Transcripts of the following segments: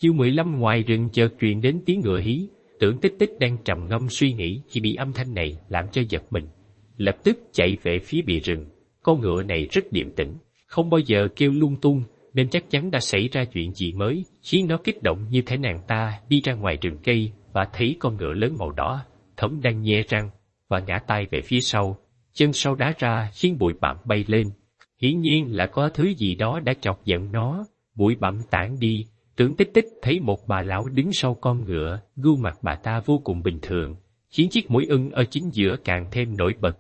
Chương 15 ngoài rừng chợt truyền đến tiếng ngựa hí. Tưởng Tích Tích đang trầm ngâm suy nghĩ thì bị âm thanh này làm cho giật mình. Lập tức chạy về phía bìa rừng. Con ngựa này rất điềm tĩnh, không bao giờ kêu lung tung, nên chắc chắn đã xảy ra chuyện gì mới, khiến nó kích động như thể nàng ta đi ra ngoài rừng cây và thấy con ngựa lớn màu đỏ, thẫm đang nhe răng và ngã tay về phía sau, chân sau đá ra khiến bụi bặm bay lên. Hiển nhiên là có thứ gì đó đã chọc giận nó. Bụi bặm tản đi, Tưởng Tích Tích thấy một bà lão đứng sau con ngựa, gương mặt bà ta vô cùng bình thường, khiến chiếc mũi ưng ở chính giữa càng thêm nổi bật.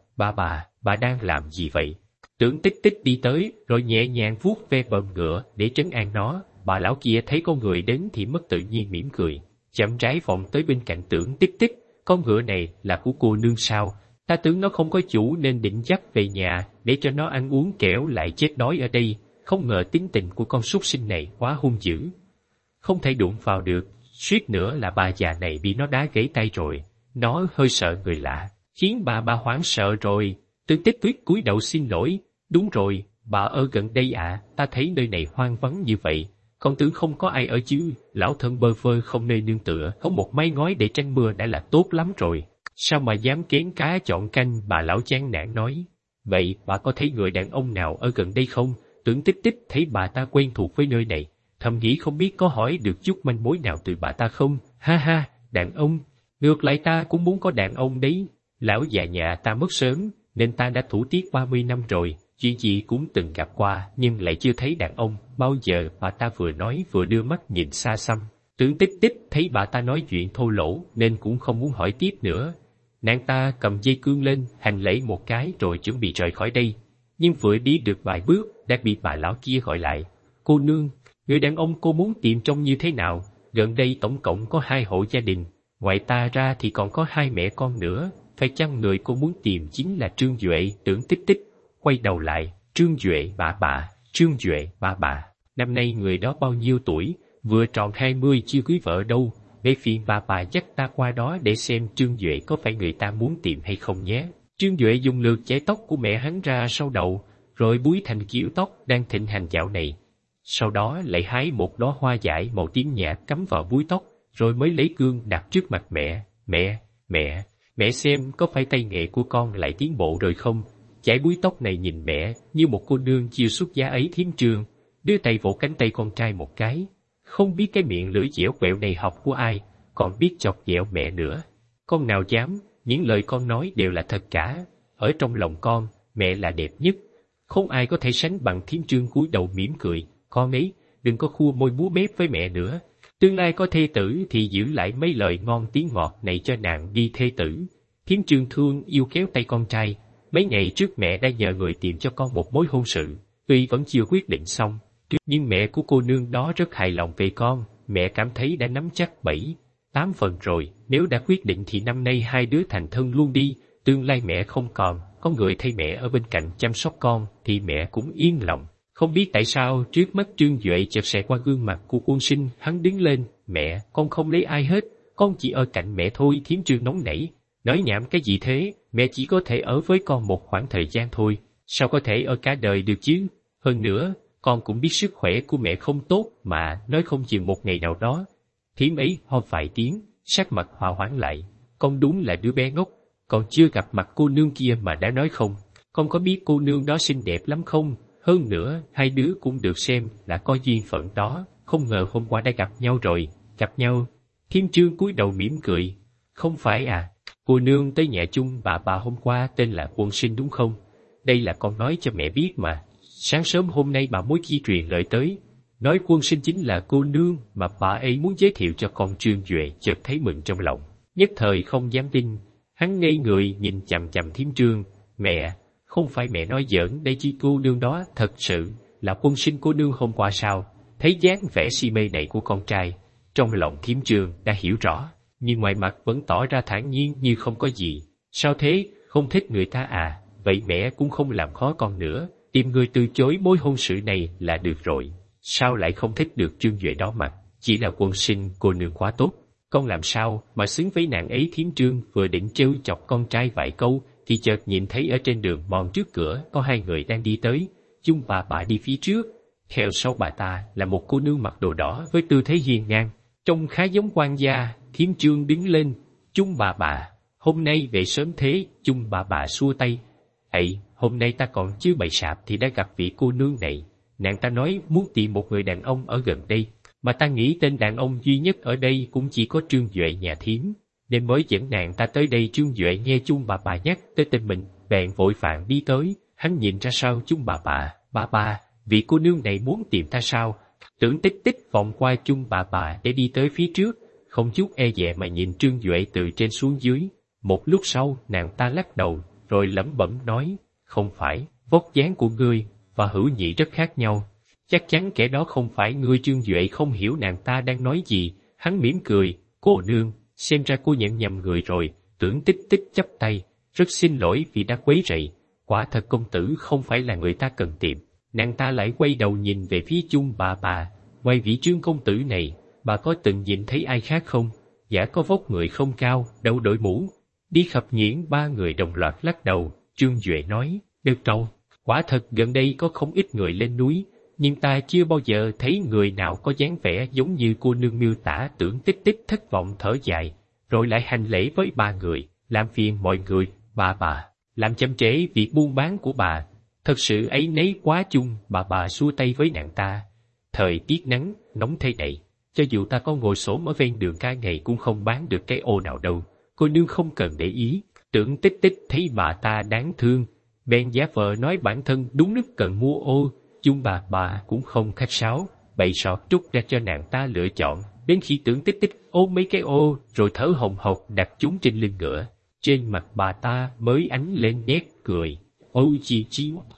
Bà đang làm gì vậy? Tưởng Tích Tích đi tới, rồi nhẹ nhàng vuốt ve bờm ngựa để trấn an nó. Bà lão kia thấy con người đến thì mất tự nhiên mỉm cười, chậm rãi vòng tới bên cạnh Tưởng Tích Tích. Con ngựa này là của cô nương sao? Ta tưởng nó không có chủ nên định dắt về nhà để cho nó ăn uống kẻo lại chết đói ở đây. Không ngờ tính tình của con súc sinh này quá hung dữ, không thể đụng vào được, suýt nữa là bà già này bị nó đá gãy tay rồi. Nó hơi sợ người lạ, khiến bà hoảng sợ rồi. Tưởng Tích Tuyết cúi đầu xin lỗi. Đúng rồi, bà ở gần đây ạ, ta thấy nơi này hoang vắng như vậy, con tưởng không có ai ở chứ. Lão thân bơ vơ không nơi nương tựa, có một mái ngói để tránh mưa đã là tốt lắm rồi. Sao mà dám kén cá chọn canh? Bà lão chán nản nói. Vậy bà có thấy người đàn ông nào ở gần đây không? Tưởng Tích Tích thấy bà ta quen thuộc với nơi này, thầm nghĩ không biết có hỏi được chút manh mối nào từ bà ta không. Ha ha, đàn ông, ngược lại ta cũng muốn có đàn ông đấy. Lão già nhà ta mất sớm, nên ta đã thủ tiết 30 năm rồi, chuyện gì cũng từng gặp qua, nhưng lại chưa thấy đàn ông bao giờ. Bà ta vừa nói vừa đưa mắt nhìn xa xăm. Tưởng Tích Tích thấy bà ta nói chuyện thô lỗ nên cũng không muốn hỏi tiếp nữa. Nàng ta cầm dây cương lên, hành lễ một cái rồi chuẩn bị rời khỏi đây. Nhưng vừa đi được vài bước, đã bị bà lão kia gọi lại. Cô nương, người đàn ông cô muốn tìm trông như thế nào? Gần đây tổng cộng có 2 hộ gia đình, ngoài ta ra thì còn có 2 mẹ con nữa. Phải chăng người cô muốn tìm chính là Trương Duệ? Tưởng Tích Tích quay đầu lại. Trương Duệ Trương Duệ bà. Năm nay người đó bao nhiêu tuổi? Vừa tròn 20, chưa cưới vợ đâu. Để phiền bà dắt ta qua đó để xem Trương Duệ có phải người ta muốn tìm hay không nhé. Trương Duệ dùng lược chải tóc của mẹ hắn ra sau đầu, rồi búi thành kiểu tóc đang thịnh hành dạo này. Sau đó lại hái một đóa hoa dại màu tím nhạt cắm vào búi tóc, rồi mới lấy cương đặt trước mặt mẹ. Mẹ xem có phải tay nghề của con lại tiến bộ rồi không? Chải búi tóc này nhìn mẹ như một cô nương chiêu xuất giá ấy. Thiếm Trương đưa tay vỗ cánh tay con trai một cái. Không biết cái miệng lưỡi dẻo quẹo này học của ai, còn biết chọc ghẹo mẹ nữa. Con nào dám, những lời con nói đều là thật cả. Ở trong lòng con, mẹ là đẹp nhất, không ai có thể sánh bằng. Thiếm Trương cúi đầu mỉm cười. Con ấy, đừng có khua môi múa mép với mẹ nữa. Tương lai có thê tử thì giữ lại mấy lời ngon tiếng ngọt này cho nàng đi thê tử. Thiếm Trương thương yêu kéo tay con trai. Mấy ngày trước mẹ đã nhờ người tìm cho con một mối hôn sự, tuy vẫn chưa quyết định xong, nhưng mẹ của cô nương đó rất hài lòng về con. Mẹ cảm thấy đã nắm chắc 7-8 phần rồi. Nếu đã quyết định thì năm nay 2 đứa thành thân luôn đi. Tương lai mẹ không còn, có người thay mẹ ở bên cạnh chăm sóc con thì mẹ cũng yên lòng. Không biết tại sao trước mắt Trương Duệ chợt xẹt qua gương mặt của Quân Sinh. Hắn đứng lên. Mẹ, con không lấy ai hết, con chỉ ở cạnh mẹ thôi. Thiếm Trương nóng nảy. Nói nhảm cái gì thế? Mẹ chỉ có thể ở với con một khoảng thời gian thôi, sao có thể ở cả đời được chứ? Hơn nữa, con cũng biết sức khỏe của mẹ không tốt mà, nói không chừng một ngày nào đó. Thiếm ấy ho vài tiếng, sắc mặt hòa hoãn lại. Con đúng là đứa bé ngốc, còn chưa gặp mặt cô nương kia mà đã nói không. Con có biết cô nương đó xinh đẹp lắm không? Hơn nữa, 2 đứa cũng được xem là có duyên phận đó. Không ngờ hôm qua đã gặp nhau rồi. Gặp nhau? Thiếm Trương cúi đầu mỉm cười. Không phải à, cô nương tới nhà chung bà hôm qua tên là Quân Sinh đúng không? Đây là con nói cho mẹ biết mà. Sáng sớm hôm nay bà mối kia truyền lời tới, nói Quân Sinh chính là cô nương mà bà ấy muốn giới thiệu cho con. Trương Duệ chợt thấy mừng trong lòng, nhất thời không dám tin. Hắn ngây người nhìn chằm chằm Thiếm Trương. Mẹ, không phải mẹ nói giỡn đây chứ? Cô nương đó thật sự là Quân Sinh cô nương hôm qua sao? Thấy dáng vẻ si mê này của con trai, trong lòng Thiếm Trương đã hiểu rõ, nhưng ngoài mặt vẫn tỏ ra thản nhiên như không có gì. Sao thế, không thích người ta à? Vậy mẹ cũng không làm khó con nữa, tìm người từ chối mối hôn sự này là được rồi. Sao lại không thích được Trương Duệ đó mà? Chỉ là Quân Sinh cô nương quá tốt, con làm sao mà xứng với nàng ấy? Thiếm Trương vừa định trêu chọc con trai vài câu thì chợt nhìn thấy ở trên đường mòn trước cửa có 2 người đang đi tới. Chung bà đi phía trước, Theo sau bà ta là một cô nương mặc đồ đỏ với tư thế hiên ngang, trông khá giống quan gia. Thiếm Chương đứng lên. Chung bà, hôm nay về sớm thế. Chung bà xua tay. Ây, hôm nay ta còn chưa bày sạp thì đã gặp vị cô nương này. Nàng ta nói muốn tìm một người đàn ông ở gần đây, mà ta nghĩ tên đàn ông duy nhất ở đây cũng chỉ có Trương Duệ nhà Thiếm, nên mới dẫn nàng ta tới đây. Trương Duệ nghe Chung bà nhắc tới tên mình, bèn vội vàng đi tới. Hắn nhìn ra sau Chung bà, vị cô nương này muốn tìm ta sao? Tưởng Tích Tích vòng qua Chung bà để đi tới phía trước, không chút e dè mà nhìn Trương Duệ từ trên xuống dưới. Một lúc sau, nàng ta lắc đầu, rồi lẩm bẩm nói, không phải, vóc dáng của ngươi và Hữu Nhị rất khác nhau. Chắc chắn kẻ đó không phải ngươi. Trương Duệ không hiểu nàng ta đang nói gì, hắn mỉm cười, cô nương, xem ra cô nhận nhầm người rồi. Tưởng Tích Tích chắp tay, rất xin lỗi vì đã quấy rầy, quả thật công tử không phải là người ta cần tìm. Nàng ta lại quay đầu nhìn về phía Chung bà, ngoài vị Trương công tử này, bà có từng nhìn thấy ai khác không? Gã có vóc người không cao, đâu đội mũ. Đi Khập Nghiễn ba người đồng loạt lắc đầu. Trương Duệ nói, được rồi, quả thật gần đây có không ít người lên núi, nhưng ta chưa bao giờ thấy người nào có dáng vẻ giống như cô nương miêu tả. Tưởng Tích Tích thất vọng thở dài, rồi lại hành lễ với ba người, làm phiền mọi người, bà, làm chậm trễ việc buôn bán của bà. Thật sự áy náy quá. Chung bà xua tay với nàng ta. Thời tiết nắng, nóng thế này, cho dù ta có ngồi xổm ở ven đường cả ngày cũng không bán được cái ô nào đâu. Cô nương không cần để ý. Tưởng Tích Tích thấy bà ta đáng thương, bèn giả vờ nói bản thân đúng lúc cần mua ô. Chung bà cũng không khách sáo, bày sọt trút ra cho nàng ta lựa chọn. Đến khi Tưởng Tích Tích ôm mấy cái ô rồi thở hồng hộc đặt chúng trên lưng ngựa, trên mặt bà ta mới ánh lên nét cười. Ôi chi,